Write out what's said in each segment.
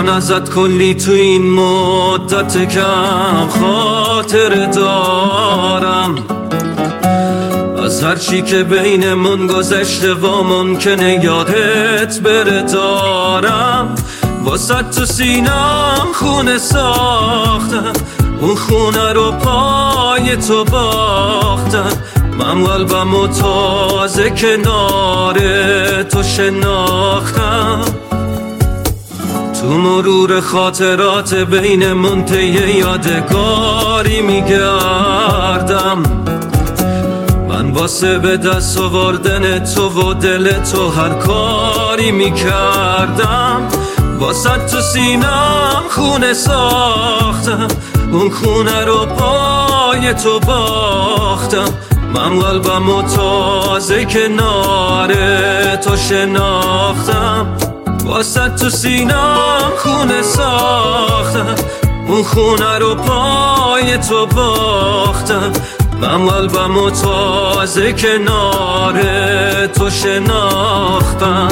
من ازت کلی تو این مدت کم خاطر دارم، از هرچی که بینمون گذشته و ممکنه یادت بره دارم. واسه تو سینم خونه ساختم، اون خونه رو پای تو باختم. من قلبم و تازه کنار تو شناختم. تو مرور خاطرات بینمون طی یادگاری میگردم. من واسه به دست آوردن تو و دل تو هر کاری میکردم. واسه تو سینم خونه ساختم، اون خونه رو پای تو باختم. من قلبم و تازه کنار تو شناختم. واسه تو سینم خونه ساختم، اون خونه رو پای تو باختم. من قلبم و تازه کنار تو شناختم.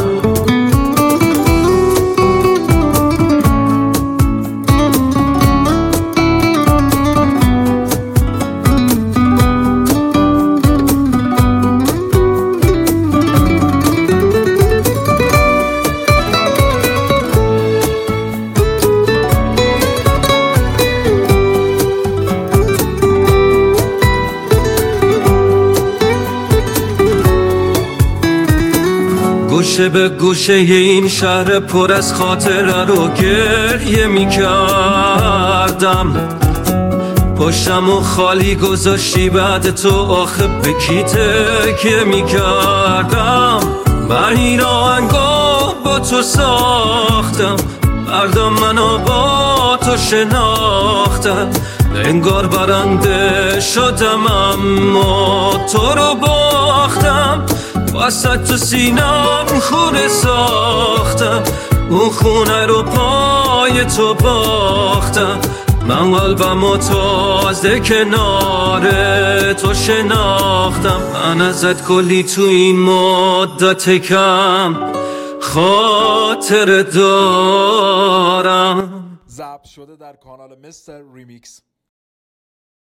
گوشه به گوشه این شهر پر از خاطره رو گریه میکردم. پشتم و خالی گذاشتی بعد تو، آخه به کی تکیه میکردم؟ من این آهنگا با تو ساختم، فردا منو با تو شناختم. انگار برنده شدم اما تو رو باختم. واسه تو سینم خونه ساختم، اون خونه رو پای تو باختم. من قلبم و تازه کنار تو شناختم. من ازت کلی تو این مدت کم خاطر دارم. ضبط شده در کانال مستر ریمیکس.